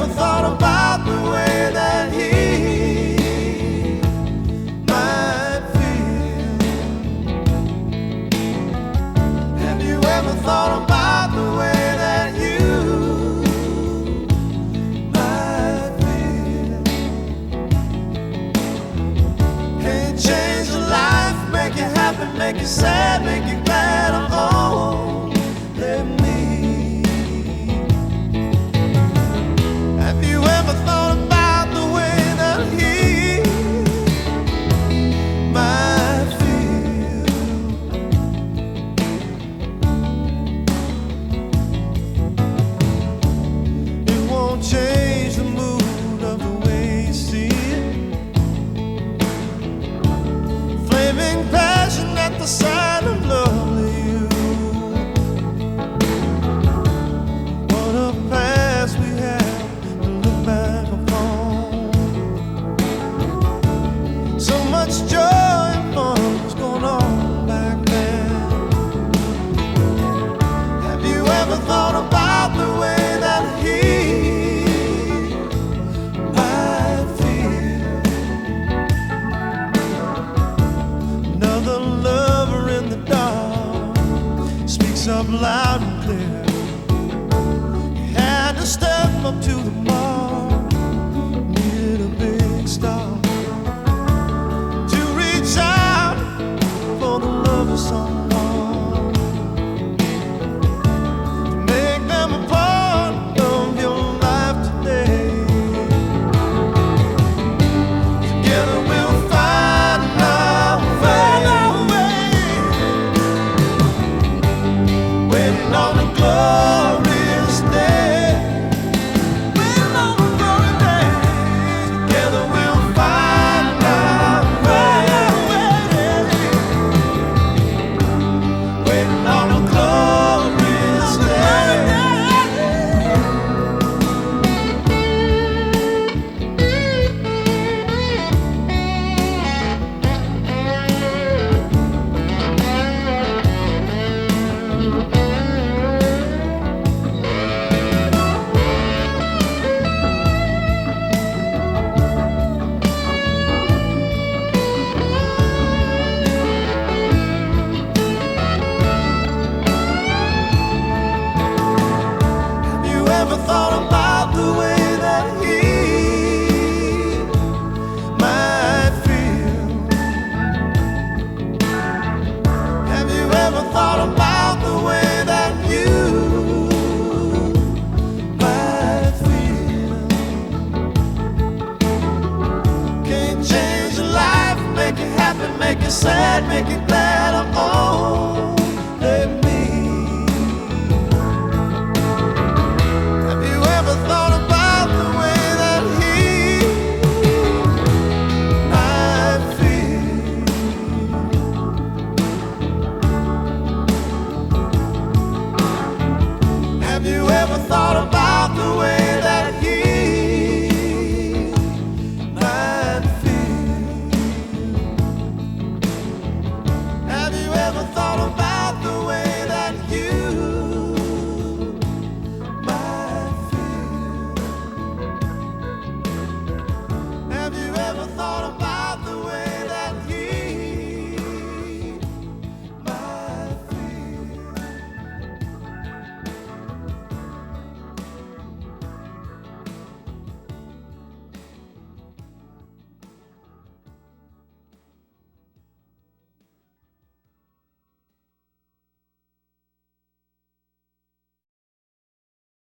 ever thought about the way that he might feel? Have you ever thought about the way that you might feel? Can't change your life, make you happy, make you sad, make you glad. Oh, let me. Have you ever thought about the way that he might feel? It won't change the mood of the way you see it. Flaming passion at the sight of lovely you. What a past we have to look back upon. So much joy and fun was going on back then. Have you ever thought about the way that he might feel? Another lover in the dark speaks up loud and clear. You had to step up to the mark, needed a big star to reach out for the love of someone, to make them a part of your life today. Together we'll find our way, waiting on a glorious day. Waiting on a glorious day. Together we'll find our way, waiting on a glorious day. Have you ever thought about the way that he might feel? Have you ever thought about the way that you might feel? Can't change your life, make you happy, make you sad, make you glad.